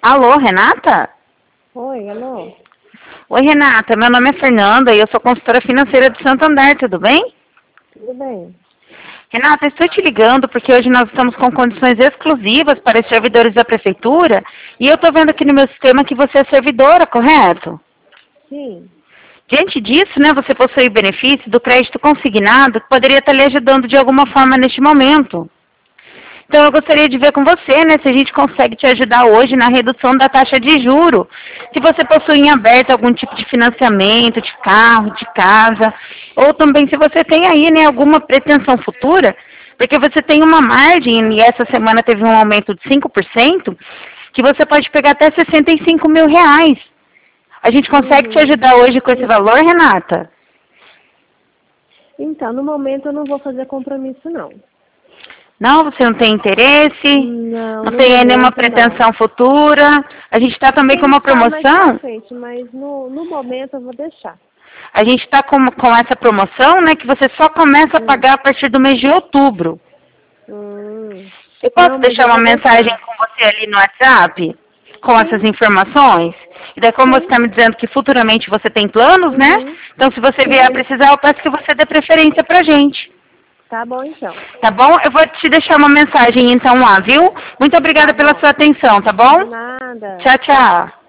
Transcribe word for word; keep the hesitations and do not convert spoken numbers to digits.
Alô, Renata? Oi, alô? Oi, Renata. Meu nome é Fernanda e eu sou consultora financeira de Santander, tudo bem? Tudo bem? Renata, estou te ligando porque hoje nós estamos com condições exclusivas para os servidores da prefeitura e eu estou vendo aqui no meu sistema que você é servidora, correto? Sim. Diante disso, né, você possui benefício do crédito consignado que poderia estar lhe ajudando de alguma forma neste momento. Então, eu gostaria de ver com você, né, se a gente consegue te ajudar hoje na redução da taxa de juro. Se você possui em aberto algum tipo de financiamento, de carro, de casa, ou também se você tem aí, né, alguma pretensão futura, porque você tem uma margem, e essa semana teve um aumento de cinco por cento, que você pode pegar até sessenta e cinco mil reais. A gente consegue te Uhum. ajudar hoje com esse valor, Renata? Então, no momento eu não vou fazer compromisso, não. Não, você não tem interesse? Não, Não no tem aí nenhuma momento não. pretensão futura? A gente está também com Quem uma sabe mais pra promoção. frente, mas no, no momento eu vou deixar. A gente está com, com essa promoção, né, que você só começa a Hum. pagar a partir do mês de outubro. Hum. Eu posso Não, mas deixar eu uma vou mensagem deixar. com você ali no WhatsApp? Com essas Sim, informações? E daí, como você sim. está me dizendo que futuramente você tem planos, né? Uhum. Então, se você vier a Sim. precisar, eu peço que você dê preferência pra gente. Tá bom, então. Tá bom? Eu vou te deixar uma mensagem então lá, viu? Muito obrigada Tá pela bom. sua atenção, tá bom? De nada. Tchau, tchau.